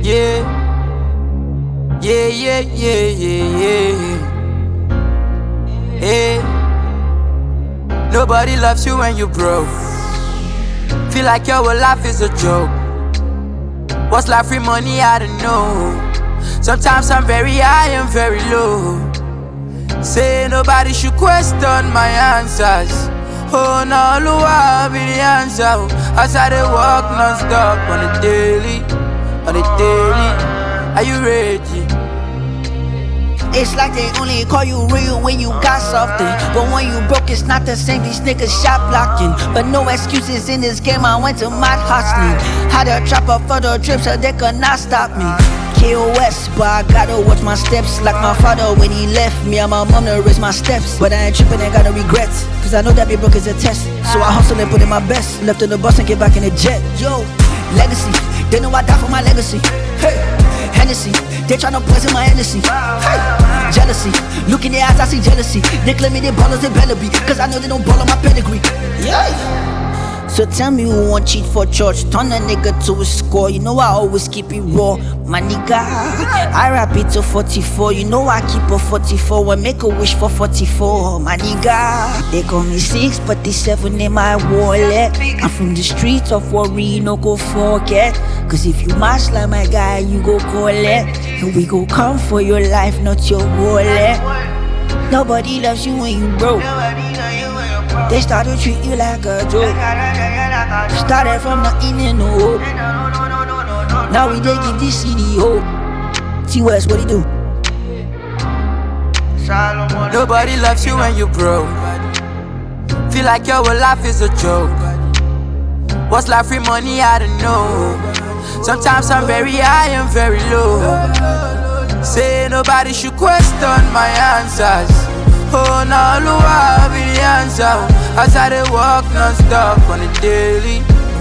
Yeah, yeah, yeah, yeah, yeah, yeah. Hey, nobody loves you when you broke. Feel like your whole life is a joke. What's life free money? I don't know. Sometimes I'm very high and very low. Say nobody should question my answers. Oh, no, Lua be the answer. As I dey walk non-stop on the daily. Are you ready? It's like they only call you real when you got something, but when you broke it's not the same. These niggas shot blocking, but no excuses in this game. I went to mad hustling, had a chopper for the trip so they could not stop me. KOS, but I gotta watch my steps. Like my father when he left me and my mom to raise my steps. But I ain't tripping, ain't got no regrets, cause I know that be broke is a test. So I hustle and put in my best, left on the bus and get back in the jet. Yo, legacy, they know I die for my legacy. Hey, Hennessy, they tryna poison my Hennessy. Hey, jealousy, look in their eyes, I see jealousy. They claim me they ballers, they better be, cause I know they don't ball on my pedigree. Yeah. So tell me who won't cheat for church, turn a nigga to a score. You know I always keep it raw, my nigga. I rap it to 44, you know I keep a 44 and make a wish for 44, my nigga. They call me 6, but they 7 in my wallet. I'm from the streets of Warri, no go forget. Cause if you mash like my guy, you go collect. And we go come for your life, not your wallet. Nobody loves you when you broke. They start to treat you like a joke. Started from nothing and no hope. Now we they give this city hope. T-West, what he do? Nobody loves you when you broke. Feel like your whole life is a joke. What's life free money? I don't know. Sometimes I'm very high and very low. Say nobody should question my answers. Oh, no, Lua be the answer. As I dey walk non-stop on the daily.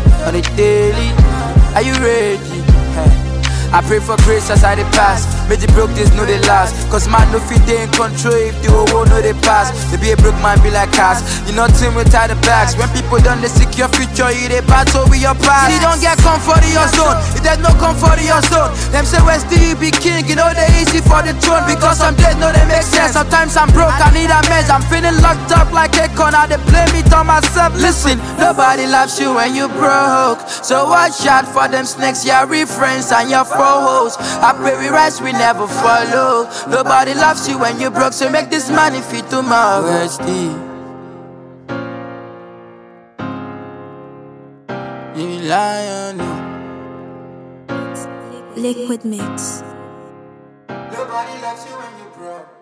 Are you ready? I pray for grace as I dey pass. May the broke days know they last. Cause man no fit dey in control if the whole world know they pass. They be a broke man be like cast. You know team without the bags. When people done they seek your future, you they battle with your past. You don't get comfort in your zone. If there's no comfort in your zone, them say where still you be king. You know they easy for the throne. Because some days no they make sense. Sometimes I'm broke, I need a mess. I'm feeling locked up like a corner. They blame it on myself. Listen, nobody loves you when you broke. So watch out for them snakes, your friends and your foes. I pray we rise, we never follow. Nobody loves you when you broke, so make this money fit tomorrow. Where's the lion? Liquid Mix. Nobody loves you when you broke.